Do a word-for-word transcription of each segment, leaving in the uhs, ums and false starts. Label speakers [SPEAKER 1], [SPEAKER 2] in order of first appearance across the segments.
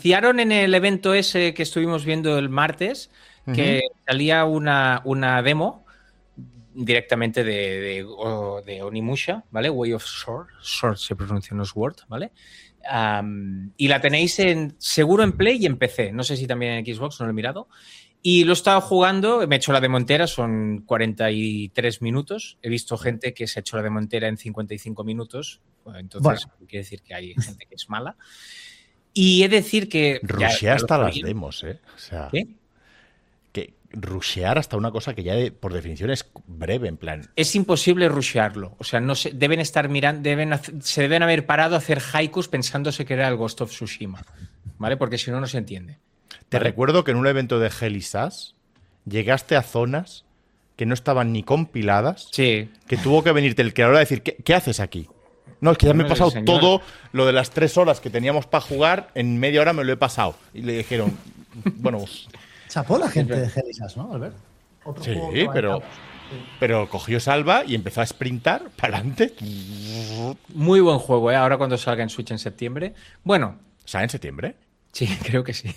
[SPEAKER 1] anunciaron en el evento ese que estuvimos viendo el martes que uh-huh. salía una, una demo directamente de, de, de Onimusha, ¿vale? Way of Sword, Sword se pronuncia, no es Word, ¿vale? Um, y la tenéis en, seguro en Play y en P C, no sé si también en Xbox, no lo he mirado. Y lo he estado jugando, me he hecho la demo entera, son cuarenta y tres minutos. He visto gente que se ha hecho la demo entera en cincuenta y cinco minutos. Entonces, bueno. quiere decir que hay gente que es mala. Y he de decir que...
[SPEAKER 2] Rushea hasta las demos, ¿eh? O sea, ¿qué? Que rushear hasta una cosa que ya de, por definición es breve, en plan...
[SPEAKER 1] Es imposible rushearlo. O sea, no se, deben estar mirando, deben, se deben haber parado a hacer haikus pensándose que era el Ghost of Tsushima, ¿vale? Porque si no, no se entiende.
[SPEAKER 2] Te
[SPEAKER 1] ¿Vale?
[SPEAKER 2] recuerdo que en un evento de Helisas llegaste a zonas que no estaban ni compiladas,
[SPEAKER 1] sí.
[SPEAKER 2] que tuvo que venirte el creador a decir, ¿qué, qué haces aquí? No, es que ya me he pasado todo lo de las tres horas que teníamos para jugar, en media hora me lo he pasado. Y le dijeron, bueno...
[SPEAKER 3] Chapó la gente de Helisas, ¿no, Albert?
[SPEAKER 2] Otro sí, pero, pero cogió salva y empezó a sprintar para adelante.
[SPEAKER 1] Muy buen juego, ¿eh? Ahora cuando salga en Switch en septiembre. Bueno...
[SPEAKER 2] ¿Sale en septiembre?
[SPEAKER 1] Sí, creo que sí.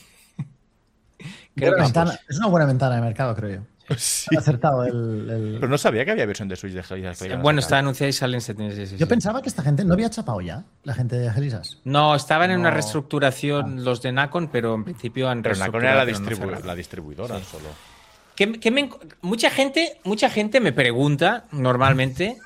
[SPEAKER 3] Creo que ventana, sí. Es una buena ventana de mercado, creo yo.
[SPEAKER 2] Sí.
[SPEAKER 3] Ha acertado el, el...
[SPEAKER 2] Pero no sabía que había versión de Switch de Helisas.
[SPEAKER 1] Sí, bueno, está anunciada y sale en septiembre. Sí, sí,
[SPEAKER 3] yo
[SPEAKER 1] sí.
[SPEAKER 3] pensaba que esta gente no había chapado ya, la gente de Helisas.
[SPEAKER 1] No, estaban no. en una reestructuración ah. los de Nacon, pero en principio han
[SPEAKER 2] Pero
[SPEAKER 1] reestructurado.
[SPEAKER 2] Nacon era la, distribu no la distribuidora sí. solo.
[SPEAKER 1] Que, que me, mucha, gente, mucha gente me pregunta normalmente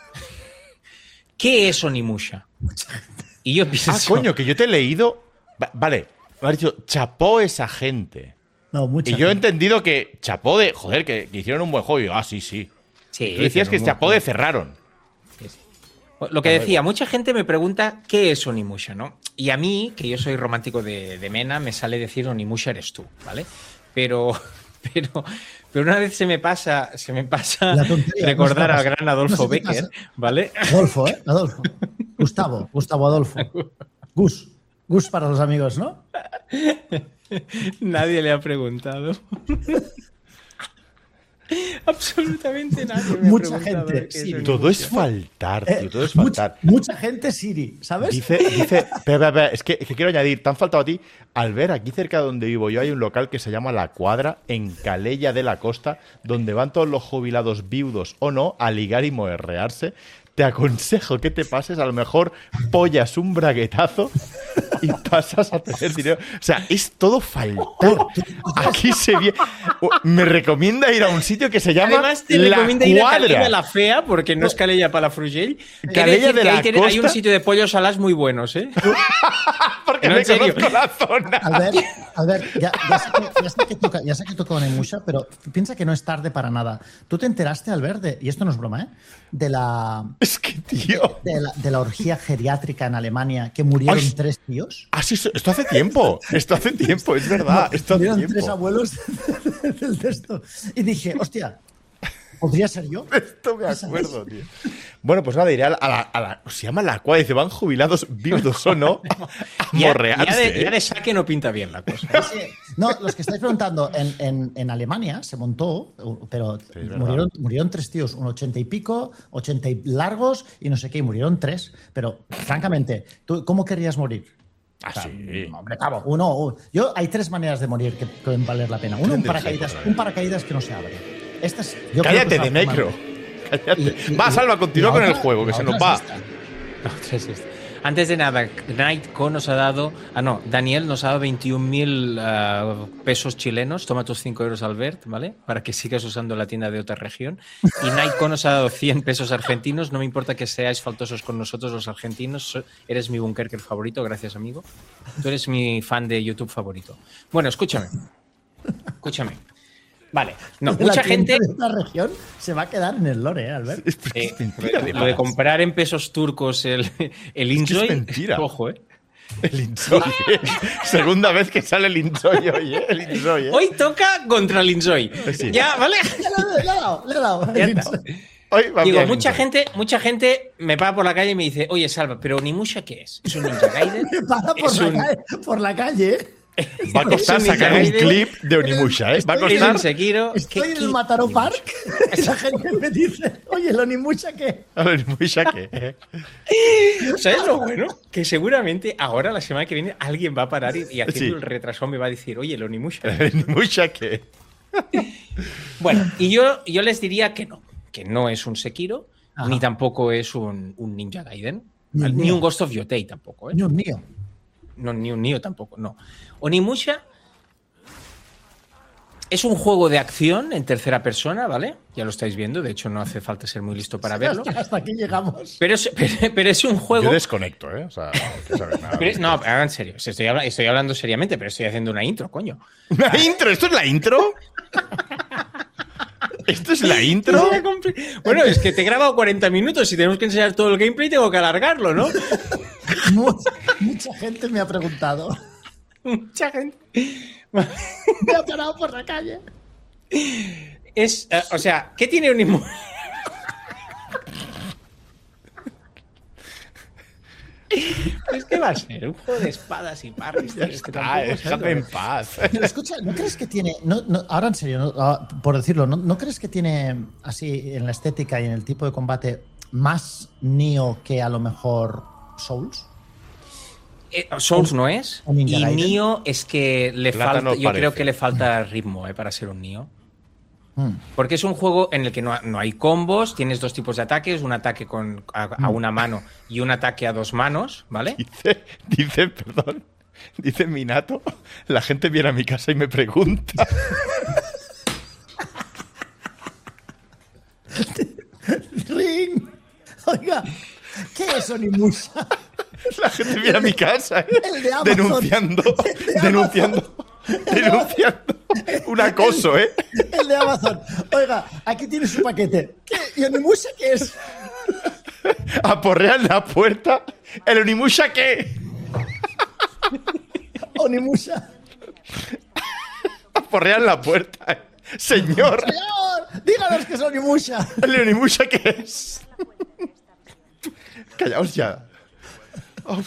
[SPEAKER 1] ¿qué es Onimusha? Y yo pienso...
[SPEAKER 2] Ah, coño, que yo te he leído... Vale, me has dicho, chapó esa gente.
[SPEAKER 3] No, mucha
[SPEAKER 2] y yo
[SPEAKER 3] gente.
[SPEAKER 2] he entendido que chapó de... Joder, que, que hicieron un buen juego. Y yo, ah, sí, sí.
[SPEAKER 1] Sí.
[SPEAKER 2] Tú decías que chapó de cerraron.
[SPEAKER 1] Sí, sí. Lo que decía, mucha gente me pregunta ¿qué es Onimusha? ¿No? Y a mí, que yo soy romántico de, de Mena, me sale decir Onimusha eres tú, ¿vale? Pero... Pero, pero una vez se me pasa, se me pasa recordar no al gran Adolfo no Becker, ¿vale?
[SPEAKER 3] Adolfo, ¿eh? Adolfo. Gustavo, Gustavo Adolfo. Gus. Gus para los amigos, ¿no?
[SPEAKER 1] Nadie le ha preguntado. Absolutamente nadie. Me
[SPEAKER 3] mucha
[SPEAKER 1] ha
[SPEAKER 3] gente.
[SPEAKER 2] Sí, todo es faltar, tío. Todo es faltar.
[SPEAKER 3] Mucha, mucha gente Siri, ¿sabes?
[SPEAKER 2] Dice, dice, espera, espera, es, que, es que quiero añadir, te han faltado a ti. Al ver, aquí cerca de donde vivo yo hay un local que se llama La Cuadra, en Calella de la Costa, donde van todos los jubilados viudos o no a ligar y moerrearse. Te aconsejo que te pases, a lo mejor pollas un braguetazo y pasas a tener dinero. O sea, es todo faltar. Aquí se viene. Me recomienda ir a un sitio que se llama
[SPEAKER 1] Además, te
[SPEAKER 2] La
[SPEAKER 1] recomienda ir a
[SPEAKER 2] Cuadra.
[SPEAKER 1] Calella la Fea, porque no es Calella Palafrugell.
[SPEAKER 2] Calella de la
[SPEAKER 1] hay,
[SPEAKER 2] Costa.
[SPEAKER 1] Hay un sitio de pollos salás muy buenos, ¿eh?
[SPEAKER 2] Porque
[SPEAKER 1] no,
[SPEAKER 2] me
[SPEAKER 1] en serio.
[SPEAKER 2] conozco la zona.
[SPEAKER 3] A ver, a ver ya, ya, sé que, ya, sé que toca, ya sé que toca Onimusha, pero piensa que no es tarde para nada. ¿Tú te enteraste, Albert, de, y esto no es broma, ¿eh? De la...
[SPEAKER 2] Es que, tío...
[SPEAKER 3] De, de, la, de la orgía geriátrica en Alemania, que murieron
[SPEAKER 2] Ay,
[SPEAKER 3] tres tíos.
[SPEAKER 2] Ah, sí, esto hace tiempo. Esto hace tiempo, es verdad.
[SPEAKER 3] No,
[SPEAKER 2] esto hace
[SPEAKER 3] murieron
[SPEAKER 2] tiempo.
[SPEAKER 3] tres abuelos del texto. Y dije, hostia, ¿podría ser yo?
[SPEAKER 2] Esto me acuerdo, tío. Bueno, pues nada, iré a la, a la, a la se llama La Cuadra, dice, van jubilados, viudos o no, a morrearse.
[SPEAKER 1] Ya, ya, de, ya de saque no pinta bien la cosa.
[SPEAKER 3] Sí, no, los que estáis preguntando, en, en, en Alemania se montó, pero sí, murieron, murieron tres tíos, un ochenta y pico, ochenta y largos y no sé qué, y murieron tres. Pero, francamente, ¿tú cómo querrías morir?
[SPEAKER 2] Ah, o sea, sí.
[SPEAKER 3] Hombre, cabo, uno, uno. Yo, hay tres maneras de morir que pueden valer la pena. Uno, un paracaídas, un paracaídas que no se abre. Esta es, yo
[SPEAKER 2] Cállate, de necro. Cállate. Y, y, va, Salva, continúa con el juego, que se nos va.
[SPEAKER 1] Es Antes de nada, Nightco nos ha dado... Ah, no, Daniel nos ha dado veintiún mil uh, pesos chilenos. Toma tus cinco euros, Albert, ¿vale? Para que sigas usando la tienda de otra región. Y Nightco nos ha dado cien pesos argentinos. No me importa que seáis faltosos con nosotros los argentinos. Eres mi Bunkerker favorito, gracias, amigo. Tú eres mi fan de YouTube favorito. Bueno, escúchame. Escúchame. Vale, no, mucha gente...
[SPEAKER 3] de esta región se va a quedar en el lore, ¿eh, Albert?
[SPEAKER 2] Es, es, es mentira,
[SPEAKER 1] eh, lo de comprar en pesos turcos el, el Injoy...
[SPEAKER 2] Es, que es mentira.
[SPEAKER 1] Ojo, ¿eh?
[SPEAKER 2] El Injoy. Segunda vez que sale el Injoy hoy, ¿eh? El Injoy, ¿eh?
[SPEAKER 1] Hoy toca contra el Injoy.
[SPEAKER 2] Sí.
[SPEAKER 1] Ya, ¿vale?
[SPEAKER 3] Le he dado, le he dado.
[SPEAKER 1] Ya está.
[SPEAKER 2] Hoy va
[SPEAKER 1] Digo,
[SPEAKER 2] bien,
[SPEAKER 1] mucha
[SPEAKER 2] Injoy.
[SPEAKER 1] gente, mucha gente me para por la calle y me dice, oye, Salva, pero Onimusha, ¿qué es? ¿Es un Ninja Gaiden?
[SPEAKER 3] Me para por,
[SPEAKER 1] ¿Es
[SPEAKER 3] la
[SPEAKER 1] un...
[SPEAKER 3] calle, por la calle.
[SPEAKER 2] Va a costar
[SPEAKER 1] Es un
[SPEAKER 2] sacar un
[SPEAKER 1] Ninja Gaiden.
[SPEAKER 2] clip de Onimusha, ¿eh? Va a
[SPEAKER 3] Estoy-
[SPEAKER 1] Es
[SPEAKER 2] costar.
[SPEAKER 1] un Sekiro.
[SPEAKER 3] Estoy
[SPEAKER 1] ¿Qué-
[SPEAKER 3] en
[SPEAKER 1] qué-
[SPEAKER 3] el Mataró Park. Esa gente me dice, oye, el Onimusha, ¿qué?
[SPEAKER 2] A ver, Onimusha, ¿qué?
[SPEAKER 1] ¿Sabes lo bueno? Que seguramente ahora, la semana que viene, alguien va a parar y, y haciendo
[SPEAKER 2] Sí.
[SPEAKER 1] el retraso me va a decir, oye, el Onimusha.
[SPEAKER 2] Onimusha, ¿qué?
[SPEAKER 1] Bueno, y yo, yo les diría que no, que no es un Sekiro,
[SPEAKER 3] Ajá.
[SPEAKER 1] ni tampoco es un, un Ninja Gaiden,
[SPEAKER 3] Ni un
[SPEAKER 1] ni
[SPEAKER 3] Nioh.
[SPEAKER 1] un Ghost of Yotei tampoco, ¿eh?
[SPEAKER 3] Ni un mío.
[SPEAKER 1] No, ni un Nioh tampoco, no. Onimusha es un juego de acción en tercera persona, ¿vale? Ya lo estáis viendo, de hecho no hace falta ser muy listo para verlo.
[SPEAKER 3] Hasta, hasta aquí llegamos.
[SPEAKER 1] Pero es, pero, pero es un juego...
[SPEAKER 2] Yo desconecto, ¿eh? O sea, no quiero saber nada.
[SPEAKER 1] pero es- no, ahora en serio, estoy, habla- estoy hablando seriamente, pero estoy haciendo una intro, coño.
[SPEAKER 2] ¿Una intro? ¿Esto es la intro? ¿Esto es la intro?
[SPEAKER 1] Bueno, es que te he grabado cuarenta minutos y tenemos que enseñar todo el gameplay, tengo que alargarlo, ¿no?
[SPEAKER 3] Mucha, mucha gente me ha preguntado.
[SPEAKER 1] Mucha gente.
[SPEAKER 3] Me ha parado por la calle.
[SPEAKER 1] Es, eh, o sea, ¿qué tiene Onimusha? Es que va a ser un juego de espadas y parries.
[SPEAKER 2] Ya
[SPEAKER 1] tío, es que
[SPEAKER 2] está,
[SPEAKER 1] tampoco sé,
[SPEAKER 2] déjame en paz.
[SPEAKER 3] Pero escucha, ¿no crees que tiene, no, no, ahora en serio, no, ah, por decirlo, ¿no, ¿no crees que tiene así en la estética y en el tipo de combate más Nioh que a lo mejor Souls?
[SPEAKER 1] Eh, Souls no es.
[SPEAKER 3] un Ninja
[SPEAKER 1] Y
[SPEAKER 3] Gaiden.
[SPEAKER 1] Nioh es que le
[SPEAKER 2] Plátano
[SPEAKER 1] falta. Yo creo
[SPEAKER 2] parece.
[SPEAKER 1] que le falta ritmo eh, para ser un Nioh.
[SPEAKER 3] Hmm.
[SPEAKER 1] Porque es un juego en el que no, ha- no hay combos, tienes dos tipos de ataques, un ataque con, a, a una mano y un ataque a dos manos, ¿vale?
[SPEAKER 2] Dice, dice, perdón, dice Minato, la gente viene a mi casa y me pregunta.
[SPEAKER 3] ¡Ring! Oiga, ¿qué es Onimusha?
[SPEAKER 2] La gente viene a mi casa, ¿eh?
[SPEAKER 3] El de Amazon.
[SPEAKER 2] Denunciando,
[SPEAKER 3] El de
[SPEAKER 2] denunciando, denunciando un acoso, ¿eh?
[SPEAKER 3] El de Amazon. Oiga, aquí tiene su paquete. ¿Qué? ¿Y Onimusha qué es?
[SPEAKER 2] Aporrean la puerta. ¿El Onimusha qué?
[SPEAKER 3] Onimusha.
[SPEAKER 2] Aporrean la puerta. ¿eh? Señor,
[SPEAKER 3] Señor, díganos que es Onimusha.
[SPEAKER 2] ¿el Onimusha qué es? Callaos ya. Uf.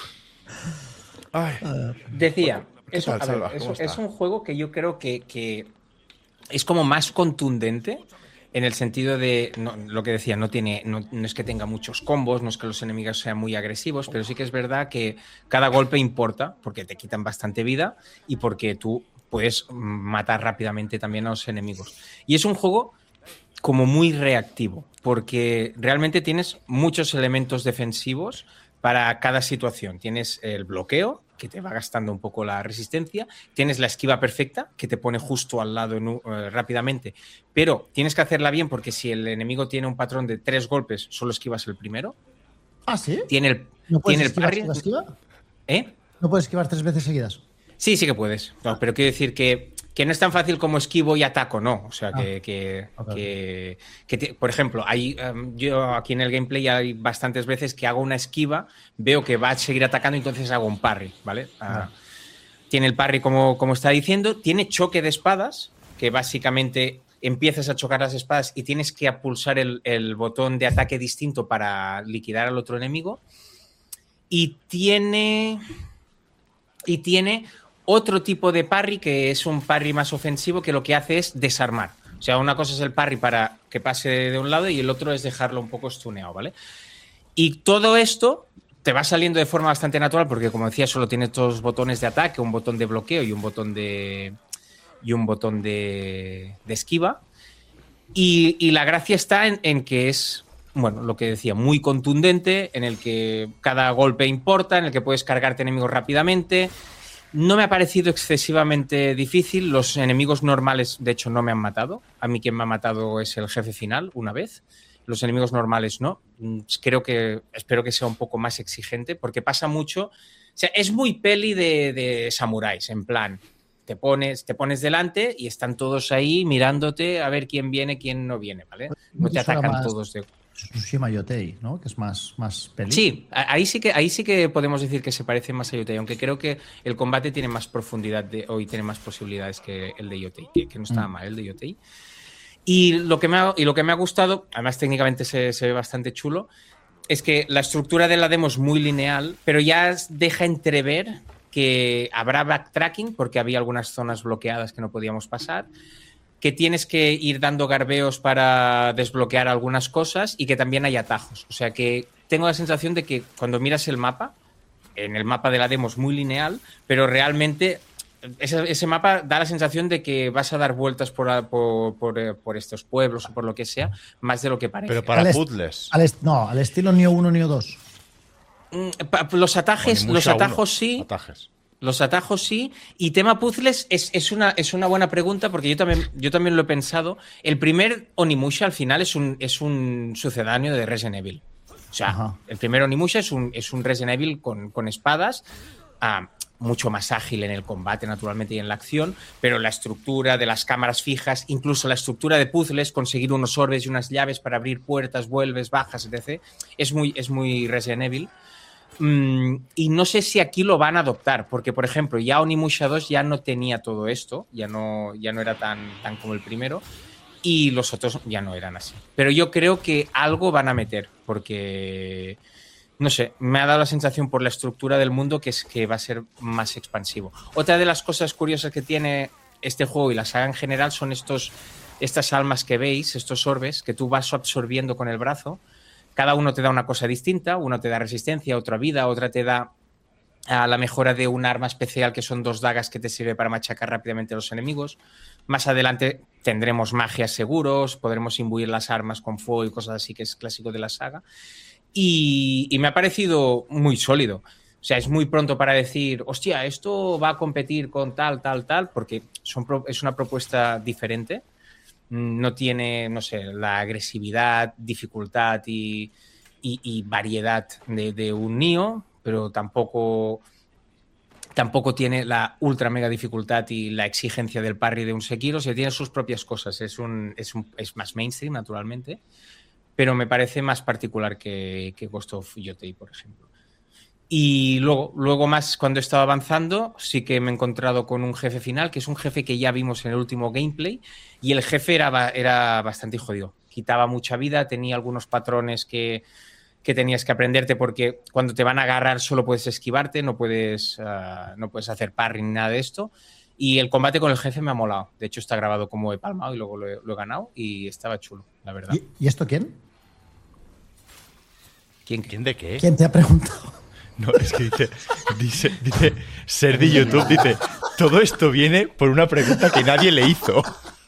[SPEAKER 2] Ay,
[SPEAKER 1] Decía, es,
[SPEAKER 2] tal,
[SPEAKER 1] a ver,
[SPEAKER 2] Salva?
[SPEAKER 1] es-
[SPEAKER 2] ¿Cómo está?
[SPEAKER 1] es un juego que yo creo que, que es como más contundente en el sentido de no, lo que decía, no tiene, no, no es que tenga muchos combos, no es que los enemigos sean muy agresivos, pero sí que es verdad que cada golpe importa porque te quitan bastante vida y porque tú puedes matar rápidamente también a los enemigos. Y es un juego como muy reactivo, porque realmente tienes muchos elementos defensivos para cada situación. Tienes el bloqueo, que te va gastando un poco la resistencia, tienes la esquiva perfecta, que te pone justo al lado en un- eh, rápidamente, pero tienes que hacerla bien porque si el enemigo tiene un patrón de tres golpes, solo esquivas el primero.
[SPEAKER 3] ¿Ah, sí?
[SPEAKER 1] Tiene el,
[SPEAKER 3] ¿No puedes
[SPEAKER 1] tiene el
[SPEAKER 3] esquivar,
[SPEAKER 1] parry.
[SPEAKER 3] esquiva, esquiva?
[SPEAKER 1] ¿Eh?
[SPEAKER 3] ¿No puedes esquivar tres veces seguidas?
[SPEAKER 1] Sí, sí que puedes. No, pero quiero decir que, que no es tan fácil como esquivo y ataco, no. O sea, que,
[SPEAKER 3] Ah,
[SPEAKER 1] que,
[SPEAKER 3] ok.
[SPEAKER 1] que- que te- por ejemplo, hay, em, yo aquí en el gameplay hay bastantes veces que hago una esquiva, veo que va a seguir atacando, entonces hago un parry, ¿vale? Ah, tiene el parry, como, como está diciendo, tiene choque de espadas, que básicamente empiezas a chocar las espadas y tienes que pulsar el, el botón de ataque distinto para liquidar al otro enemigo. Y tiene. Y tiene otro tipo de parry que es un parry más ofensivo que lo que hace es desarmar. O sea, una cosa es el parry para que pase de un lado y el otro es dejarlo un poco stuneado, ¿vale? Y todo esto te va saliendo de forma bastante natural porque, como decía, solo tienes dos botones de ataque, un botón de bloqueo y un botón de y un botón de, de esquiva. Y, y la gracia está en, en que es, bueno, lo que decía, muy contundente, en el que cada golpe importa, en el que puedes cargarte enemigos rápidamente. No me ha parecido excesivamente difícil. Los enemigos normales, de hecho, no me han matado. A mí quien me ha matado es el jefe final, una vez. Los enemigos normales no. Creo que, espero que sea un poco más exigente, porque pasa mucho. O sea, es muy peli de, de samuráis, en plan, te pones, te pones delante y están todos ahí mirándote a ver quién viene, quién no viene, ¿vale? No te atacan
[SPEAKER 3] Más
[SPEAKER 1] todos de...
[SPEAKER 3] Tsushima Yotei, ¿no? Que es más, más peli.
[SPEAKER 1] Sí, a- ahí sí que ahí sí que podemos decir que se parece más a Yotei, aunque creo que el combate tiene más profundidad de, o y tiene más posibilidades que el de Yotei, que, que no estaba
[SPEAKER 3] Mm.
[SPEAKER 1] mal el de Yotei. Y lo que me ha, y lo que me ha gustado, además técnicamente se, se ve bastante chulo, es que la estructura de la demo es muy lineal, pero ya deja entrever que habrá backtracking porque había algunas zonas bloqueadas que no podíamos pasar, que tienes que ir dando garbeos para desbloquear algunas cosas y que también hay atajos. O sea que tengo la sensación de que cuando miras el mapa, en el mapa de la demo es muy lineal, pero realmente ese, ese mapa da la sensación de que vas a dar vueltas por, por, por, por estos pueblos o por lo que sea, más de lo que parece.
[SPEAKER 2] Pero para
[SPEAKER 3] Al est-
[SPEAKER 2] puzzles.
[SPEAKER 3] al est- no, al estilo Nioh uno, Nioh dos.
[SPEAKER 1] Mm, pa- Los atajes,
[SPEAKER 2] Onimusha
[SPEAKER 1] los atajos
[SPEAKER 2] uno.
[SPEAKER 1] sí.
[SPEAKER 2] Atajes.
[SPEAKER 1] Los atajos sí. Y tema puzzles es, es, una, es una buena pregunta porque yo también, yo también lo he pensado. El primer Onimusha al final es un, es un sucedáneo de Resident Evil. O sea,
[SPEAKER 3] Ajá.
[SPEAKER 1] el primer Onimusha es un, es un Resident Evil con, con espadas. Ah, mucho más ágil en el combate, naturalmente, y en la acción, pero la estructura de las cámaras fijas, incluso la estructura de puzzles, conseguir unos orbes y unas llaves para abrir puertas, vuelves, bajas, etcétera, es muy, es muy Resident Evil. Mm, y no sé si aquí lo van a adoptar, porque, por ejemplo, ya Onimusha dos ya no tenía todo esto, ya no, ya no era tan, tan como el primero, y los otros ya no eran así. Pero yo creo que algo van a meter, porque... No sé, me ha dado la sensación por la estructura del mundo que es que va a ser más expansivo. Otra de las cosas curiosas que tiene este juego y la saga en general son estos, estas almas que veis, estos orbes, que tú vas absorbiendo con el brazo. Cada uno te da una cosa distinta, uno te da resistencia, otra vida, otra te da a la mejora de un arma especial que son dos dagas que te sirve para machacar rápidamente a los enemigos. Más adelante tendremos magias seguros, podremos imbuir las armas con fuego y cosas así, que es clásico de la saga. Y, y me ha parecido muy sólido. O sea, es muy pronto para decir, hostia, esto va a competir con tal, tal, tal, porque son pro- es una propuesta diferente. No tiene, no sé, la agresividad, dificultad y, y, y variedad de, de un Nioh, pero tampoco, tampoco tiene la ultra mega dificultad y la exigencia del parry de un Sekiro. O sea, tiene sus propias cosas. Es, un, es, un, es más mainstream, naturalmente. Pero me parece más particular que, que Ghost of Yotei, por ejemplo. Y luego, luego más, cuando he estado avanzando, sí que me he encontrado con un jefe final, que es un jefe que ya vimos en el último gameplay, y el jefe era, era bastante jodido. Quitaba mucha vida, tenía algunos patrones que, que tenías que aprenderte, porque cuando te van a agarrar solo puedes esquivarte, no puedes, uh, no puedes hacer parry ni nada de esto. Y el combate con el jefe me ha molado. De hecho, está grabado como he palmado y luego lo he, lo he ganado, y estaba chulo, la verdad.
[SPEAKER 3] ¿Y, ¿Y esto quién?
[SPEAKER 1] ¿Quién,
[SPEAKER 2] ¿Quién de qué?
[SPEAKER 3] ¿Quién te ha preguntado?
[SPEAKER 2] No, es que dice, dice, dice, ser de YouTube, dice, todo esto viene por una pregunta que nadie le hizo.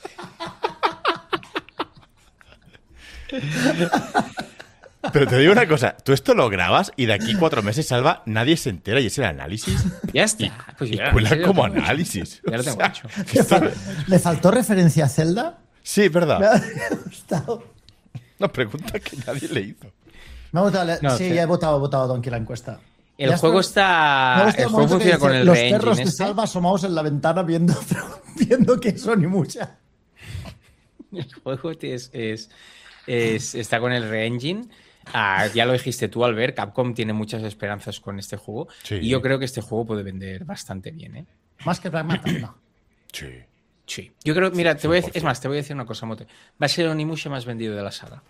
[SPEAKER 2] Pero te digo una cosa, tú esto lo grabas y de aquí cuatro meses, Salva, nadie se entera y es el análisis.
[SPEAKER 1] Ya está. Pues
[SPEAKER 2] Y
[SPEAKER 1] ya,
[SPEAKER 2] cuela
[SPEAKER 1] ya lo
[SPEAKER 2] como
[SPEAKER 1] tengo hecho.
[SPEAKER 2] análisis.
[SPEAKER 1] Ya lo
[SPEAKER 2] O
[SPEAKER 1] tengo
[SPEAKER 2] sea,
[SPEAKER 1] hecho.
[SPEAKER 3] ¿Le, fal- ¿Le faltó referencia a Zelda?
[SPEAKER 2] Sí, es
[SPEAKER 3] Me
[SPEAKER 2] verdad.
[SPEAKER 3] ha gustado.
[SPEAKER 2] Una pregunta que nadie le hizo.
[SPEAKER 3] Me ha gustado la-
[SPEAKER 1] No,
[SPEAKER 3] sí,
[SPEAKER 1] sí.
[SPEAKER 3] ya he votado, he votado Donkey la encuesta.
[SPEAKER 1] El
[SPEAKER 3] Ya
[SPEAKER 1] juego
[SPEAKER 3] está. Me
[SPEAKER 1] está.
[SPEAKER 3] gusta
[SPEAKER 1] El
[SPEAKER 3] el
[SPEAKER 1] juego
[SPEAKER 3] momento que
[SPEAKER 1] funciona con
[SPEAKER 3] dice,
[SPEAKER 1] el
[SPEAKER 3] los
[SPEAKER 1] re-engine
[SPEAKER 3] perros de
[SPEAKER 1] este.
[SPEAKER 3] Salva asomados en la ventana viendo, viendo que son y mucha.
[SPEAKER 1] El juego es, es, es- está con el re-engine. Ah, ya lo dijiste tú, Albert. Capcom tiene muchas esperanzas con este juego.
[SPEAKER 2] Sí.
[SPEAKER 1] Y yo creo que este juego puede vender bastante bien, ¿eh?
[SPEAKER 3] Más que Black Manta, no.
[SPEAKER 2] Sí.
[SPEAKER 1] Sí. Yo creo, mira, te voy a decir-
[SPEAKER 2] cien por ciento.
[SPEAKER 1] es más, te voy a decir una cosa, Mote. Va a ser el Onimusha más vendido de la saga.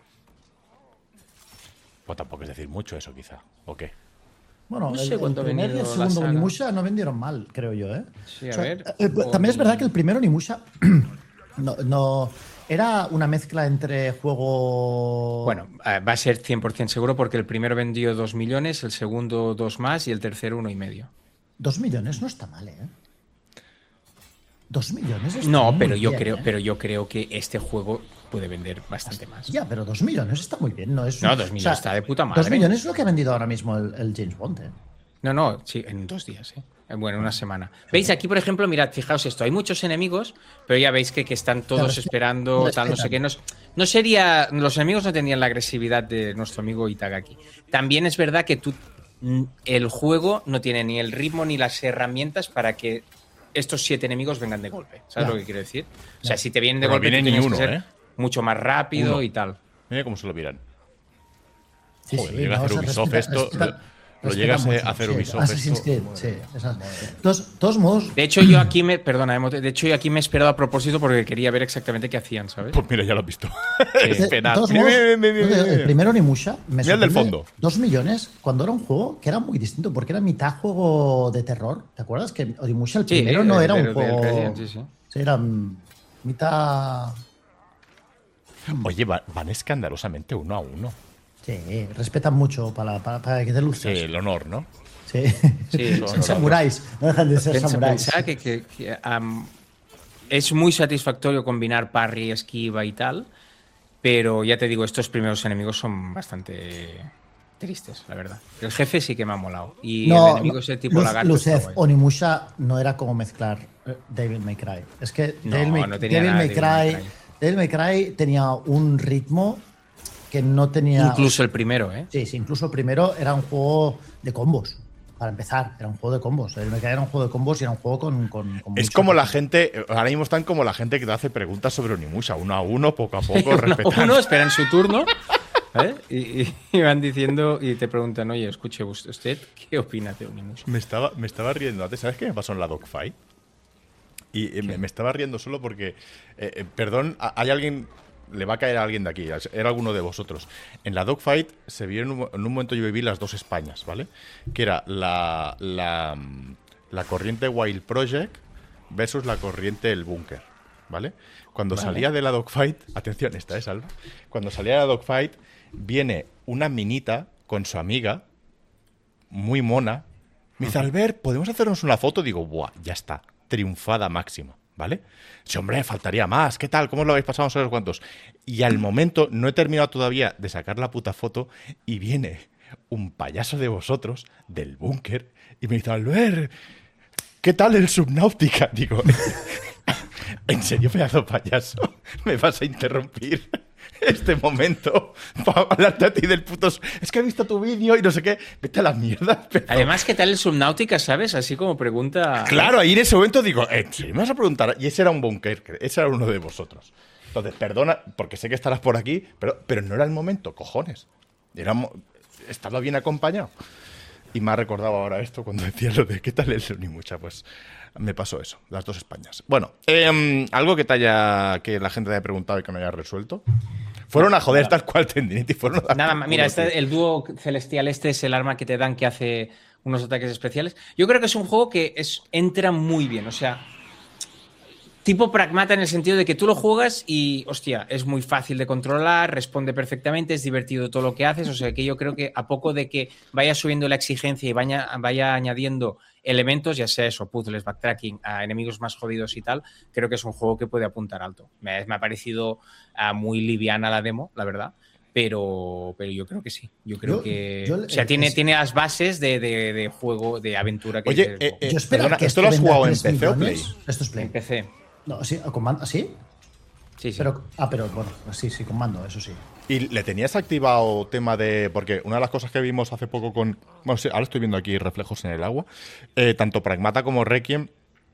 [SPEAKER 2] Pues tampoco es decir mucho eso, quizá. ¿O qué?
[SPEAKER 3] Bueno,
[SPEAKER 1] No
[SPEAKER 3] el,
[SPEAKER 1] sé
[SPEAKER 3] el
[SPEAKER 1] cuánto ha
[SPEAKER 3] primer y el
[SPEAKER 1] vendido la
[SPEAKER 3] segundo
[SPEAKER 1] saga.
[SPEAKER 3] Onimusha no vendieron mal, creo yo, ¿eh?
[SPEAKER 1] Sí, a ver.
[SPEAKER 3] eh, también es verdad que el primer Onimusha no, no era una mezcla entre juego.
[SPEAKER 1] Bueno, eh, va a ser cien por ciento seguro porque el primero vendió dos millones, el segundo dos más y el tercero uno y medio.
[SPEAKER 3] Dos millones no está mal, ¿eh? Dos millones está
[SPEAKER 1] No,
[SPEAKER 3] muy
[SPEAKER 1] pero yo
[SPEAKER 3] bien,
[SPEAKER 1] creo,
[SPEAKER 3] ¿eh?
[SPEAKER 1] pero yo creo que este juego puede vender bastante más.
[SPEAKER 3] Ya, pero dos millones está muy bien, ¿no? Es
[SPEAKER 1] No,
[SPEAKER 3] un-
[SPEAKER 1] dos millones está de puta madre.
[SPEAKER 3] Dos millones es lo que ha vendido ahora mismo el, el James Bond, ¿eh?
[SPEAKER 1] No, no, sí, en dos días, ¿eh? Bueno, una semana. ¿Veis? Aquí, por ejemplo, mirad, fijaos esto, hay muchos enemigos, pero ya veis que, que están todos
[SPEAKER 3] Respetan,
[SPEAKER 1] esperando, tal, no sé qué. No, es- no sería. Los enemigos no tenían la agresividad de nuestro amigo Itagaki. También es verdad que tú. mm, El juego no tiene ni el ritmo ni las herramientas para que estos siete enemigos vengan de golpe. ¿Sabes
[SPEAKER 3] Ya.
[SPEAKER 1] lo que quiero decir? O sea, si te vienen de
[SPEAKER 2] Pero
[SPEAKER 1] golpe,
[SPEAKER 2] viene
[SPEAKER 1] tú
[SPEAKER 2] ni
[SPEAKER 1] tienes
[SPEAKER 2] uno,
[SPEAKER 1] que ser
[SPEAKER 2] ¿eh?
[SPEAKER 1] mucho más rápido
[SPEAKER 2] Uno.
[SPEAKER 1] y tal.
[SPEAKER 2] Mira cómo se lo miran.
[SPEAKER 3] Sí,
[SPEAKER 2] Joder,
[SPEAKER 3] sí,
[SPEAKER 2] llega a
[SPEAKER 3] no,
[SPEAKER 2] hacer
[SPEAKER 3] se
[SPEAKER 2] Ubisoft
[SPEAKER 3] respeta-
[SPEAKER 2] esto.
[SPEAKER 3] respeta-
[SPEAKER 2] Lo llegas
[SPEAKER 3] mucho,
[SPEAKER 2] a hacer
[SPEAKER 3] sí.
[SPEAKER 2] Ubisoft.
[SPEAKER 3] Assassin's Creed, sí. Esas. Todos, todos modos.
[SPEAKER 1] De hecho, yo aquí me. Perdona, de hecho, yo aquí me he esperado a propósito porque quería ver exactamente qué hacían, ¿sabes?
[SPEAKER 2] Pues mira, ya lo has visto.
[SPEAKER 3] De
[SPEAKER 2] Espera.
[SPEAKER 3] todos
[SPEAKER 2] Mira,
[SPEAKER 3] modos,
[SPEAKER 2] mira, mira, mira, mira.
[SPEAKER 3] el primero Onimusha me
[SPEAKER 2] Mira el del
[SPEAKER 3] sorprende
[SPEAKER 2] fondo.
[SPEAKER 3] Dos millones cuando era un juego que era muy distinto porque era mitad juego de terror. ¿Te acuerdas? Que Onimusha el
[SPEAKER 1] Sí,
[SPEAKER 3] primero
[SPEAKER 1] eh,
[SPEAKER 3] no
[SPEAKER 1] del-
[SPEAKER 3] era un
[SPEAKER 1] del
[SPEAKER 3] juego.
[SPEAKER 1] Resident, sí, sí.
[SPEAKER 3] Sí, era mm, mitad.
[SPEAKER 2] Oye, va- van escandalosamente uno a uno.
[SPEAKER 3] Sí, respetan mucho para, para, para que te
[SPEAKER 2] Sí,
[SPEAKER 3] luzcas.
[SPEAKER 2] el honor, ¿no?
[SPEAKER 3] Sí.
[SPEAKER 1] Sí,
[SPEAKER 3] Son
[SPEAKER 2] son-
[SPEAKER 3] samuráis, no dejan de ser
[SPEAKER 1] Pensa,
[SPEAKER 3] samuráis.
[SPEAKER 1] pensaba que, que- que, am, es muy satisfactorio combinar parry, esquiva y tal, pero ya te digo, estos primeros enemigos son bastante tristes, la verdad. El jefe sí que me ha molado. Y el enemigo ese tipo
[SPEAKER 3] Luz-
[SPEAKER 1] lagarto. está
[SPEAKER 3] Lucef,
[SPEAKER 1] guay.
[SPEAKER 3] Onimusha no era como mezclar eh, Devil May Cry. Es que
[SPEAKER 1] No,
[SPEAKER 3] Devil, May,
[SPEAKER 1] no tenía
[SPEAKER 3] Devil
[SPEAKER 1] nada
[SPEAKER 3] May
[SPEAKER 1] de Devil May
[SPEAKER 3] Cry,
[SPEAKER 1] Cry.
[SPEAKER 3] Devil May Cry tenía un ritmo que no tenía.
[SPEAKER 1] Incluso el primero, ¿eh?
[SPEAKER 3] Sí, sí, incluso el primero era un juego de combos. Para empezar, era un juego de combos. Devil May Cry era un juego de combos y era un juego con. con, con
[SPEAKER 2] Es
[SPEAKER 3] mucho-
[SPEAKER 2] como la gente, ahora mismo están como la gente que te hace preguntas sobre Onimusha, uno a uno, poco a poco,
[SPEAKER 1] Uno,
[SPEAKER 2] respetando.
[SPEAKER 1] uno esperan su turno ¿eh? y, y- y van diciendo y te preguntan, oye, escuche usted, ¿qué opina de Onimusha?
[SPEAKER 2] Me estaba, me estaba riendo antes, ¿sabes qué me pasó en la dogfight? Y eh, me, me estaba riendo solo porque, eh, eh, perdón, a- hay alguien, le va a caer a alguien de aquí, era alguno de vosotros. En la dogfight se vio en un, en un momento, yo viví las dos Españas, ¿vale? Que era la, la, mm, la corriente Wild Project versus la corriente El Búnker, ¿vale? Cuando
[SPEAKER 1] Vale.
[SPEAKER 2] salía de la dogfight, atención, esta es Alba, cuando salía de la dogfight, viene una minita con su amiga, muy mona. Me dice, Albert, ¿podemos hacernos una foto? Digo, buah, ya está, triunfada máxima, ¿vale? Sí, hombre, faltaría más, ¿qué tal? ¿Cómo lo habéis pasado? No sé los cuántos. Y al momento, no he terminado todavía de sacar la puta foto y viene un payaso de vosotros, del búnker, y me dice, Albert, ¿qué tal el Subnautica? Digo, ¿en serio, pedazo de payaso? ¿Me vas a interrumpir este momento para hablarte a ti del puto... Es que he visto tu vídeo y no sé qué. Vete a la mierda. Pero...
[SPEAKER 1] Además, ¿qué tal el Subnautica, sabes? Así como pregunta...
[SPEAKER 2] Claro, ahí en ese momento digo, ¿en serio me vas a preguntar? Y ese era un búnker, ese era uno de vosotros. Entonces, perdona, porque sé que estarás por aquí, pero, pero no era el momento, cojones. Era, mo- estaba bien acompañado. Y me ha recordado ahora esto cuando decía lo de ¿qué tal el Onimusha? Pues me pasó eso, las dos Españas. Bueno, eh, algo que te haya, que la gente te haya preguntado y que no haya resuelto. Fueron a joder tal cual Tendinity. Fueron a
[SPEAKER 1] Nada más, mira,
[SPEAKER 2] culo,
[SPEAKER 1] este,
[SPEAKER 2] tío.
[SPEAKER 1] el dúo celestial este es el arma que te dan que hace unos ataques especiales. Yo creo que es un juego que es, entra muy bien, o sea, tipo pragmata en el sentido de que tú lo juegas y, hostia, es muy fácil de controlar, responde perfectamente, es divertido todo lo que haces, o sea que yo creo que a poco de que vaya subiendo la exigencia y vaya, vaya añadiendo elementos, ya sea eso, puzzles, backtracking, a enemigos más jodidos y tal, creo que es un juego que puede apuntar alto. Me, me ha parecido uh, muy liviana la demo, la verdad, pero, pero yo creo que sí. Yo creo
[SPEAKER 3] Yo-
[SPEAKER 1] que...
[SPEAKER 3] yo-
[SPEAKER 1] o sea, tiene,
[SPEAKER 3] es-
[SPEAKER 1] tiene las bases de, de, de juego, de aventura que
[SPEAKER 2] Oye,
[SPEAKER 1] dices,
[SPEAKER 2] eh, eh,
[SPEAKER 3] Yo espero
[SPEAKER 2] perdona,
[SPEAKER 3] que
[SPEAKER 2] ¿esto lo has
[SPEAKER 3] venda
[SPEAKER 2] jugado en
[SPEAKER 3] tres
[SPEAKER 2] P C o Play?
[SPEAKER 3] millones. Esto es Play.
[SPEAKER 1] en P C.
[SPEAKER 3] No, sí, con mando, ¿sí?
[SPEAKER 1] Sí, sí.
[SPEAKER 3] Pero, ah, pero bueno, pues sí, sí, con mando, eso sí.
[SPEAKER 2] ¿Y le tenías activado tema de...? Porque una de las cosas que vimos hace poco con... Bueno, sí, ahora estoy viendo aquí reflejos en el agua. Eh, tanto Pragmata como Requiem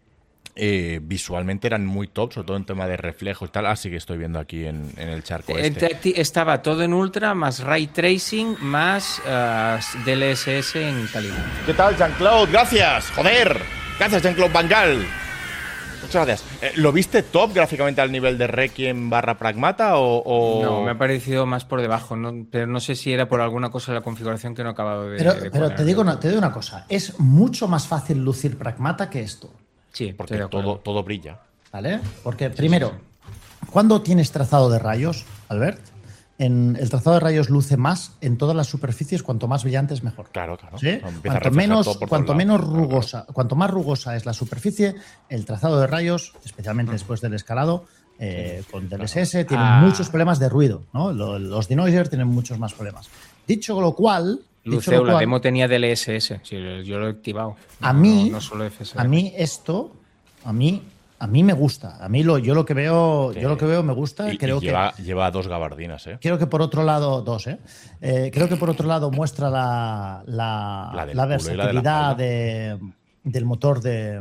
[SPEAKER 2] eh, visualmente eran muy top, sobre todo en tema de reflejos y tal. Así que estoy viendo aquí en, en el charco
[SPEAKER 1] El
[SPEAKER 2] este.
[SPEAKER 1] tacti- Estaba todo en ultra, más ray tracing, más uh, D L S S en calidad.
[SPEAKER 2] ¿Qué tal, Jean-Claude? Gracias, joder. Gracias, Jean-Claude Bangal. Muchas gracias. Eh, ¿Lo viste top gráficamente al nivel de Requiem barra Pragmata o...? o-
[SPEAKER 1] No, me ha parecido más por debajo, ¿no? Pero no sé si era por alguna cosa de la configuración que no he acabado de.
[SPEAKER 3] Pero,
[SPEAKER 1] de
[SPEAKER 3] pero
[SPEAKER 1] cuadrar.
[SPEAKER 3] te, digo una, te digo una cosa, es mucho más fácil lucir Pragmata que esto,
[SPEAKER 1] Sí,
[SPEAKER 2] Porque
[SPEAKER 1] estoy de acuerdo.
[SPEAKER 2] todo, todo brilla.
[SPEAKER 3] ¿vale? Porque primero, ¿cuándo tienes trazado de rayos, Albert? En, el trazado de rayos luce más en todas las superficies, cuanto más brillante es mejor.
[SPEAKER 2] Claro, claro.
[SPEAKER 3] ¿Sí?
[SPEAKER 2] Empieza a
[SPEAKER 3] Cuanto,
[SPEAKER 2] reflejar
[SPEAKER 3] menos,
[SPEAKER 2] todo por
[SPEAKER 3] cuanto
[SPEAKER 2] todos
[SPEAKER 3] menos
[SPEAKER 2] lados. Claro,
[SPEAKER 3] rugosa, cuanto más rugosa es la superficie, el trazado de rayos, especialmente
[SPEAKER 2] Mm.
[SPEAKER 3] después del escalado, eh, con D L S S, tienen
[SPEAKER 1] Ah.
[SPEAKER 3] muchos problemas de ruido, ¿no? Lo- Los denoiser tienen muchos más problemas. Dicho lo cual, dicho
[SPEAKER 1] Luceo,
[SPEAKER 3] lo
[SPEAKER 1] la
[SPEAKER 3] cual,
[SPEAKER 1] demo tenía D L S S. Sí, yo lo he activado.
[SPEAKER 3] a
[SPEAKER 1] No-
[SPEAKER 3] mí,
[SPEAKER 1] no, no solo F S R.
[SPEAKER 3] a mí esto, a mí, a mí me gusta. A mí lo, yo lo que veo,
[SPEAKER 2] Sí.
[SPEAKER 3] yo lo que veo me gusta.
[SPEAKER 2] Y,
[SPEAKER 3] creo
[SPEAKER 2] y
[SPEAKER 3] que
[SPEAKER 2] lleva, lleva dos gabardinas, ¿eh?
[SPEAKER 3] Creo que por otro lado, dos, ¿eh? Eh, creo que por otro lado muestra la, la,
[SPEAKER 2] La del
[SPEAKER 3] la
[SPEAKER 2] culo y la de la
[SPEAKER 3] versatilidad
[SPEAKER 2] falda.
[SPEAKER 3] de, del motor de,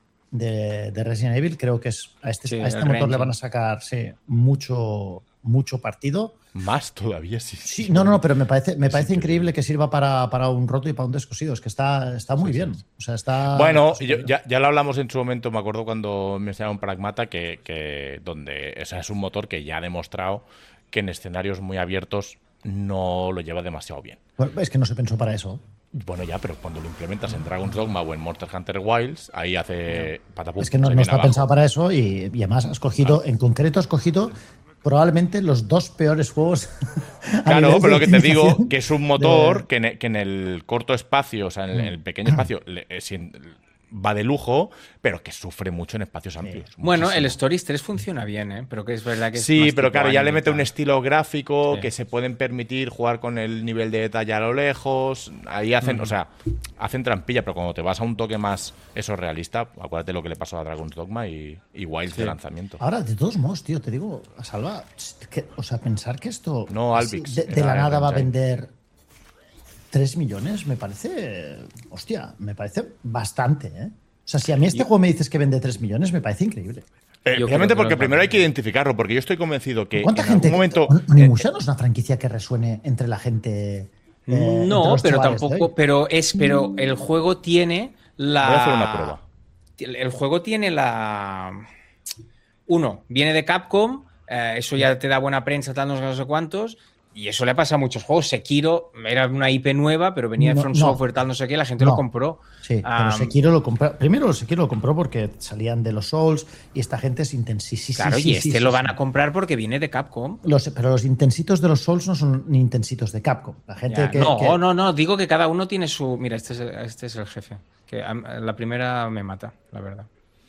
[SPEAKER 3] de, de Resident Evil. Creo que es, a este,
[SPEAKER 1] Sí,
[SPEAKER 3] a este
[SPEAKER 1] el
[SPEAKER 3] motor le
[SPEAKER 1] Renji.
[SPEAKER 3] van a sacar sí, mucho, mucho partido.
[SPEAKER 2] Más todavía, sí.
[SPEAKER 3] Sí, no, no, pero me parece, me parece increíble que sirva para, para un roto y para un descosido. Es que está, está muy sí, bien. Sí. O sea, está.
[SPEAKER 2] Bueno, yo, ya, ya lo hablamos en su momento, me acuerdo cuando me enseñaron Pragmata, que, que donde o sea, es un motor que ya ha demostrado que en escenarios muy abiertos no lo lleva demasiado bien.
[SPEAKER 3] Bueno, es que no se pensó para eso.
[SPEAKER 2] Bueno, ya, pero cuando lo implementas en Dragon's Dogma o en Monster Hunter Wilds, ahí hace patapum.
[SPEAKER 3] Es que no, no está abajo. Pensado para eso y, y además has cogido, ah. en concreto has cogido probablemente los dos peores juegos.
[SPEAKER 2] Claro, pero lo que te digo, que es un motor de... que, en, que en el corto espacio, o sea, en el pequeño espacio, le, sin, va de lujo, pero que sufre mucho en espacios amplios.
[SPEAKER 1] Sí. Bueno, el Stories tres funciona bien, ¿eh? Pero que es verdad que es
[SPEAKER 2] sí, pero claro, ya le mete un estilo gráfico sí. que se pueden permitir jugar con el nivel de detalle a lo lejos. Ahí hacen, mm. o sea, hacen trampilla, pero cuando te vas a un toque más eso realista, acuérdate lo que le pasó a Dragon's Dogma y, y Wilds sí. de lanzamiento.
[SPEAKER 3] Ahora, de todos modos, tío, te digo, a Salva, que, o sea, pensar que esto
[SPEAKER 2] no, Albix,
[SPEAKER 3] de, de la nada va a vender tres millones, me parece, hostia, me parece bastante, ¿eh? O sea, si a mí este yo, juego me dices que vende tres millones, me parece increíble.
[SPEAKER 2] Eh, realmente porque primero hay que identificarlo, porque yo estoy convencido que
[SPEAKER 3] ¿cuánta
[SPEAKER 2] en
[SPEAKER 3] gente,
[SPEAKER 2] algún momento...
[SPEAKER 3] Onimusha no es una franquicia que resuene entre la gente...
[SPEAKER 1] Eh, no, pero tampoco... Pero, es, pero el juego tiene la...
[SPEAKER 2] Voy a hacer una prueba.
[SPEAKER 1] El juego tiene la... Uno, viene de Capcom, eh, eso ya te da buena prensa, tal, no sé cuántos... Y eso le pasa a muchos juegos. Sekiro era una I P nueva, pero venía de From no, Software, no, tal, no sé qué, la gente no, lo compró.
[SPEAKER 3] Sí, pero um, Sekiro lo compró. Primero, Sekiro lo compró porque salían de los Souls y esta gente es intensísima.
[SPEAKER 1] Claro,
[SPEAKER 3] sí,
[SPEAKER 1] y
[SPEAKER 3] sí,
[SPEAKER 1] este
[SPEAKER 3] sí,
[SPEAKER 1] lo
[SPEAKER 3] sí,
[SPEAKER 1] van
[SPEAKER 3] sí.
[SPEAKER 1] a comprar porque viene de Capcom.
[SPEAKER 3] Los, pero los intensitos de los Souls no son ni intensitos de Capcom. La gente
[SPEAKER 1] ya,
[SPEAKER 3] que,
[SPEAKER 1] no,
[SPEAKER 3] que...
[SPEAKER 1] no, no, digo que cada uno tiene su. Mira, este es el, este es el jefe. Que la primera me mata, la verdad.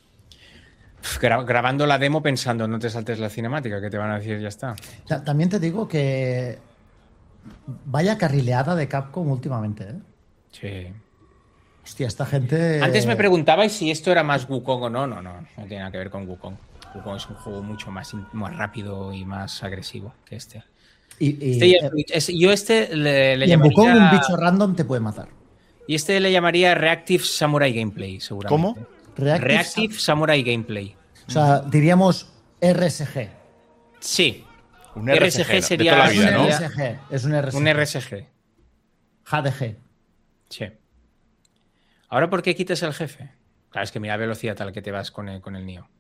[SPEAKER 1] Gra grabando la demo pensando, no te saltes la cinemática, que te van a decir ya está.
[SPEAKER 3] También te digo que. Vaya carrileada de Capcom últimamente, ¿eh?
[SPEAKER 1] Sí.
[SPEAKER 3] Hostia, esta gente...
[SPEAKER 1] Antes me preguntabais si esto era más Wukong o no. No, no, no tiene nada que ver con Wukong. Wukong es un juego mucho más, más rápido y más agresivo que este.
[SPEAKER 3] Y, y,
[SPEAKER 1] este ya, es, yo este le, le
[SPEAKER 3] y en
[SPEAKER 1] llamaría...
[SPEAKER 3] Wukong un bicho random te puede matar.
[SPEAKER 1] Y este le llamaría Reactive Samurai Gameplay, seguramente.
[SPEAKER 2] ¿Cómo?
[SPEAKER 3] Reactive,
[SPEAKER 1] Reactive Samurai Gameplay.
[SPEAKER 3] O sea, diríamos R S G.
[SPEAKER 1] Sí.
[SPEAKER 2] Un R S G,
[SPEAKER 1] R S G sería
[SPEAKER 2] la vida, ¿no?
[SPEAKER 3] R S G, es un R S G.
[SPEAKER 1] Un R S G.
[SPEAKER 3] H D G.
[SPEAKER 1] Sí. ¿Ahora por qué quitas el jefe? Claro, es que mira la velocidad tal que te vas con el, con el Nioh.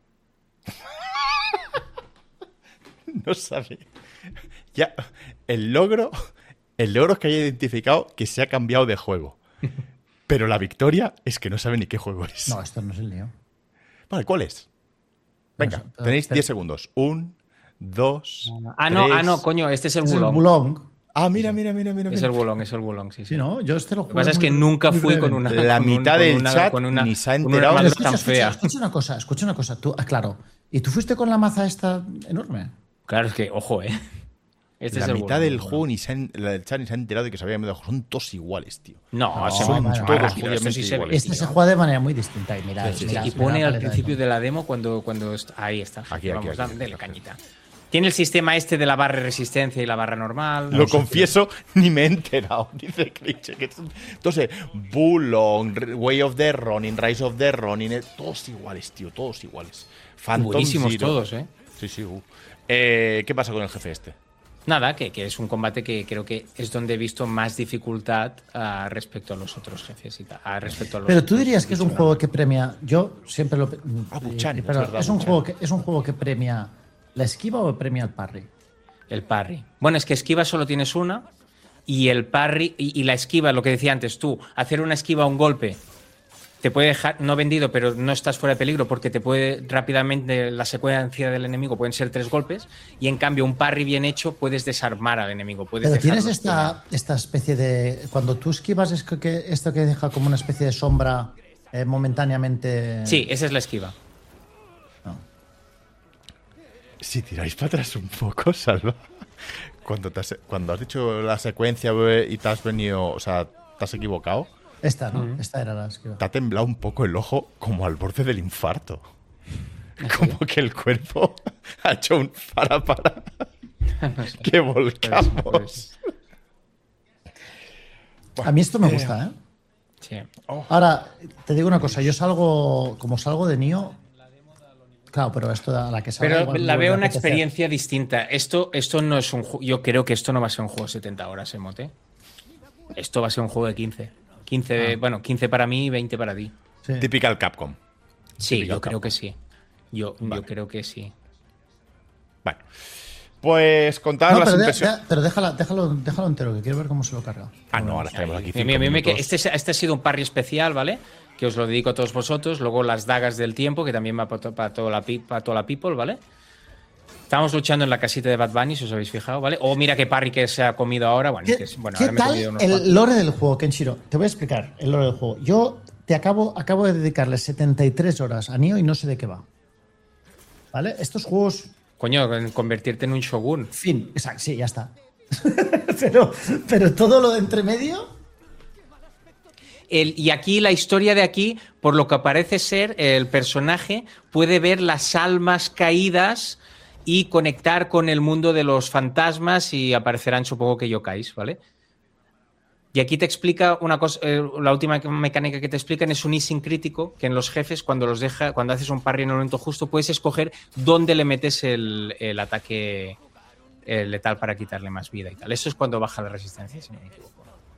[SPEAKER 2] No sabe. Ya, el logro, el logro es que haya identificado que se ha cambiado de juego. Pero la victoria es que no sabe ni qué juego es.
[SPEAKER 3] No, esto no es el Nioh.
[SPEAKER 2] Vale, ¿cuál es? Venga, no sé, pero, tenéis pero... diez segundos. Un... Dos.
[SPEAKER 1] Ah, no,
[SPEAKER 2] tres.
[SPEAKER 1] ah, no, coño, este es el
[SPEAKER 3] es
[SPEAKER 1] Wulong.
[SPEAKER 3] El Wulong.
[SPEAKER 2] Ah, mira, mira, mira, mira.
[SPEAKER 1] Es el Wulong, es el Wulong, sí, sí.
[SPEAKER 3] Sí, no, yo este lo
[SPEAKER 1] juego. Lo que pasa es que nunca fui con una.
[SPEAKER 2] La
[SPEAKER 1] con
[SPEAKER 2] mitad
[SPEAKER 1] un,
[SPEAKER 2] del
[SPEAKER 1] con una,
[SPEAKER 2] chat
[SPEAKER 1] con una,
[SPEAKER 2] ni se ha enterado.
[SPEAKER 1] Una
[SPEAKER 3] escucha,
[SPEAKER 1] tan
[SPEAKER 3] escucha,
[SPEAKER 1] fea.
[SPEAKER 3] Escucha una cosa, escucha una cosa. Tú, ah, claro. ¿Y tú fuiste con la maza esta enorme?
[SPEAKER 1] Claro, es que, ojo, eh.
[SPEAKER 2] Este la es el mitad Wulong, del juego bueno. ni se han, la del chat ni se ha enterado de que se había metido. Son todos iguales, tío.
[SPEAKER 1] No,
[SPEAKER 3] no
[SPEAKER 1] son
[SPEAKER 3] bueno,
[SPEAKER 1] todos
[SPEAKER 3] bueno,
[SPEAKER 1] judíamente
[SPEAKER 3] este
[SPEAKER 1] iguales.
[SPEAKER 3] Este se juega de manera muy distinta. Y mira,
[SPEAKER 1] sí, sí,
[SPEAKER 3] mira,
[SPEAKER 1] sí. Y pone
[SPEAKER 3] mira,
[SPEAKER 1] al
[SPEAKER 3] mira,
[SPEAKER 1] principio
[SPEAKER 3] mira.
[SPEAKER 1] de la demo cuando, cuando está, ahí está.
[SPEAKER 2] Aquí,
[SPEAKER 1] Vamos,
[SPEAKER 2] aquí, aquí,
[SPEAKER 1] dale cañita. Tiene el sistema este de la barra de resistencia y la barra normal.
[SPEAKER 2] Lo no confieso, sé ni me he enterado. Dice Cliché. Entonces, Wulong, Way of the Ronin, Rise of the Ronin, todos iguales, tío, todos iguales.
[SPEAKER 1] Phantom Buenísimos Zero. Todos, ¿eh?
[SPEAKER 2] Sí, sí. Uh. eh. ¿Qué pasa con el jefe este?
[SPEAKER 1] Nada, que, que es un combate que creo que es donde he visto más dificultad uh, respecto a los otros jefes y tal. Uh, respecto a los
[SPEAKER 3] pero tú dirías que es un juego que premia. Yo siempre lo.
[SPEAKER 2] Ah, Buchan,
[SPEAKER 3] eh, pero
[SPEAKER 2] es, verdad,
[SPEAKER 3] es un juego que es un juego que premia la esquiva o premia el parry.
[SPEAKER 1] El parry. Bueno, es que esquiva solo tienes una y el parry y, y la esquiva, lo que decía antes tú, hacer una esquiva a un golpe te puede dejar no vendido, pero no estás fuera de peligro porque te puede rápidamente la secuencia del enemigo pueden ser tres golpes y en cambio un parry bien hecho puedes desarmar al enemigo. Puedes
[SPEAKER 3] pero tienes esta, esta especie de cuando tú esquivas es que esto que deja como una especie de sombra eh, momentáneamente.
[SPEAKER 1] Sí, esa es la esquiva.
[SPEAKER 2] Si tiráis para atrás un poco, Salva, cuando, te has, cuando has dicho la secuencia y te has venido, o sea, te has equivocado.
[SPEAKER 3] Esta, ¿no? Mm. Esta era la esquiva.
[SPEAKER 2] Te ha temblado un poco el ojo como al borde del infarto. Como que el cuerpo ha hecho un para para no sé. Que volcamos. Pues,
[SPEAKER 3] pues. A mí esto me gusta, ¿eh?
[SPEAKER 1] Sí.
[SPEAKER 3] Oh. Ahora, te digo una cosa, yo salgo, como salgo de Nioh, Claro, pero esto a la que salga
[SPEAKER 1] Pero
[SPEAKER 3] igual
[SPEAKER 1] la
[SPEAKER 3] me
[SPEAKER 1] veo
[SPEAKER 3] vuelve a
[SPEAKER 1] una
[SPEAKER 3] apetecer.
[SPEAKER 1] experiencia distinta. Esto, esto no es un juego. Yo creo que esto no va a ser un juego de setenta horas, Emote. Esto va a ser un juego de quince. quince,
[SPEAKER 3] Ah.
[SPEAKER 1] bueno, quince para mí y veinte para ti.
[SPEAKER 3] Sí.
[SPEAKER 2] Typical Capcom.
[SPEAKER 1] Sí,
[SPEAKER 2] Típico
[SPEAKER 1] yo creo
[SPEAKER 2] campo.
[SPEAKER 1] que sí. Yo,
[SPEAKER 2] Vale.
[SPEAKER 1] yo creo que sí.
[SPEAKER 2] Bueno, pues contadas
[SPEAKER 3] No,
[SPEAKER 2] las
[SPEAKER 3] pero, de-
[SPEAKER 2] impresiones.
[SPEAKER 3] de- pero déjala- déjalo, déjalo entero, que quiero ver cómo se lo carga.
[SPEAKER 2] Ah, no, ahora estaremos aquí.
[SPEAKER 1] A
[SPEAKER 2] cinco
[SPEAKER 1] mí- a mí me que-
[SPEAKER 2] minutos.
[SPEAKER 1] este, este ha sido un parry especial, ¿vale? Que os lo dedico a todos vosotros. Luego las dagas del tiempo, que también va para, to- para toda, la, pi- para toda la people, ¿vale? Estamos luchando en la casita de Bad Bunny, si os habéis fijado, ¿vale? O mira qué parry que se ha comido ahora. Bueno,
[SPEAKER 3] ¿Qué,
[SPEAKER 1] que es- bueno
[SPEAKER 3] qué
[SPEAKER 1] ahora me he
[SPEAKER 3] tal
[SPEAKER 1] comido unos cuantos.
[SPEAKER 3] el lore del juego, Kenshiro? Te voy a explicar el lore del juego. Yo te acabo, acabo de dedicarle setenta y tres horas a Nioh y no sé de qué va. ¿Vale? Estos juegos...
[SPEAKER 1] Coño, en convertirte en un shogun.
[SPEAKER 3] Fin, exacto, sí, ya está. pero, pero todo lo de entre medio...
[SPEAKER 1] El- y aquí la historia de aquí, por lo que parece ser, el personaje puede ver las almas caídas y conectar con el mundo de los fantasmas y aparecerán, supongo que yokais, ¿vale? Y aquí te explica una cosa, eh, la última mecánica que te explican es un easing crítico, que en los jefes, cuando los deja, cuando haces un parry en el momento justo, puedes escoger dónde le metes el, el ataque eh, letal para quitarle más vida y tal. Eso es cuando baja la resistencia, si no me equivoco.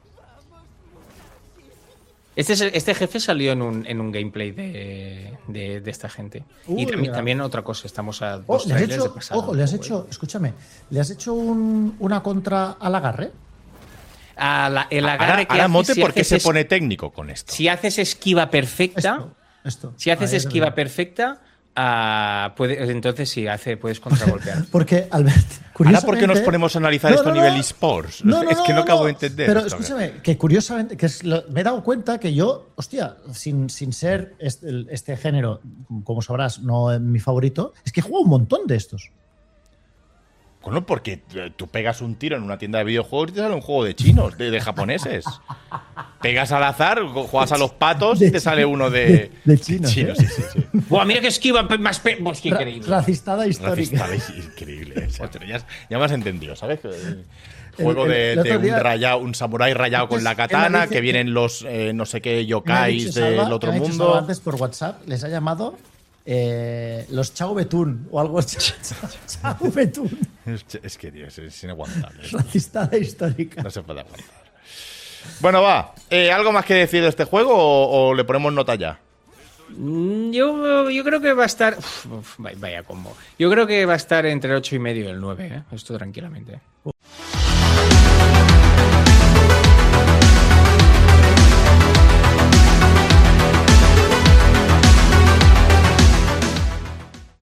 [SPEAKER 1] Este, es- este jefe salió en un, en un gameplay de, de- de esta gente.
[SPEAKER 3] Uy,
[SPEAKER 1] y también,
[SPEAKER 3] mira.
[SPEAKER 1] también otra cosa, estamos a
[SPEAKER 3] Oh,
[SPEAKER 1] dos
[SPEAKER 3] le has
[SPEAKER 1] trailers de
[SPEAKER 3] hecho,
[SPEAKER 1] pasado.
[SPEAKER 3] ojo, le has
[SPEAKER 1] Joder.
[SPEAKER 3] hecho, escúchame, le has hecho un- una contra al agarre.
[SPEAKER 1] A la- el agarre
[SPEAKER 2] Ahora,
[SPEAKER 1] que
[SPEAKER 2] ahora
[SPEAKER 1] haces,
[SPEAKER 2] Mote,
[SPEAKER 1] si
[SPEAKER 2] ¿por qué
[SPEAKER 1] haces
[SPEAKER 2] se
[SPEAKER 1] es-
[SPEAKER 2] pone técnico con esto?
[SPEAKER 1] Si haces esquiva perfecta,
[SPEAKER 3] Esto, esto.
[SPEAKER 1] si haces
[SPEAKER 3] Ahí,
[SPEAKER 1] esquiva
[SPEAKER 3] ahí.
[SPEAKER 1] perfecta, ah, puede- entonces sí, hace, puedes contragolpear.
[SPEAKER 3] Porque, Albert,
[SPEAKER 2] Ahora,
[SPEAKER 3] curiosamente...
[SPEAKER 2] ¿por qué nos ponemos a analizar
[SPEAKER 3] No,
[SPEAKER 2] esto
[SPEAKER 3] no,
[SPEAKER 2] a nivel
[SPEAKER 3] no.
[SPEAKER 2] esports?
[SPEAKER 3] No, no,
[SPEAKER 2] es que no,
[SPEAKER 3] no,
[SPEAKER 2] acabo
[SPEAKER 3] no.
[SPEAKER 2] de entender.
[SPEAKER 3] Pero
[SPEAKER 2] esto.
[SPEAKER 3] escúchame, que curiosamente, que es lo- me he dado cuenta que yo, hostia, sin, sin ser este, el- este género, como sabrás, no es mi favorito, es que juego un montón de estos.
[SPEAKER 2] Bueno, porque eh, tú pegas un tiro en una tienda de videojuegos y te sale un juego de chinos, de, de japoneses. Pegas al azar, juegas a los patos y te sale uno de,
[SPEAKER 3] de- de chinos, ¿eh?
[SPEAKER 2] sí, sí, sí.
[SPEAKER 1] Buah, mira que esquiva pe- más... pe- Pues qué
[SPEAKER 3] Ra-
[SPEAKER 1] increíble.
[SPEAKER 3] racistada histórica.
[SPEAKER 2] Racista, es increíble. O sea, pero ya, ya me has entendido, ¿sabes? El juego
[SPEAKER 3] El- el-
[SPEAKER 2] de,
[SPEAKER 3] el otro
[SPEAKER 2] de un,
[SPEAKER 3] día-
[SPEAKER 2] rayado, un samurái rayado con la
[SPEAKER 3] Él me
[SPEAKER 2] katana,
[SPEAKER 3] dice
[SPEAKER 2] que vienen los eh, no sé qué
[SPEAKER 3] Me ha
[SPEAKER 2] yokais
[SPEAKER 3] dicho
[SPEAKER 2] del
[SPEAKER 3] Salva-
[SPEAKER 2] otro
[SPEAKER 3] me ha dicho Salva
[SPEAKER 2] mundo.
[SPEAKER 3] antes por WhatsApp, les ha llamado eh, los Chao Betún o algo así. Chao Betún.
[SPEAKER 2] Es, es que, tío, es, es inaguantable.
[SPEAKER 3] Racistada histórica.
[SPEAKER 2] No se puede aguantar. Bueno, va. Eh, ¿Algo más que decir de este juego o, o le ponemos nota ya?
[SPEAKER 1] Mm, Yo, yo creo que va a estar... Uf, uf, vaya, vaya combo. Yo creo que va a estar entre el ocho y medio y el nueve, ¿eh? Esto tranquilamente.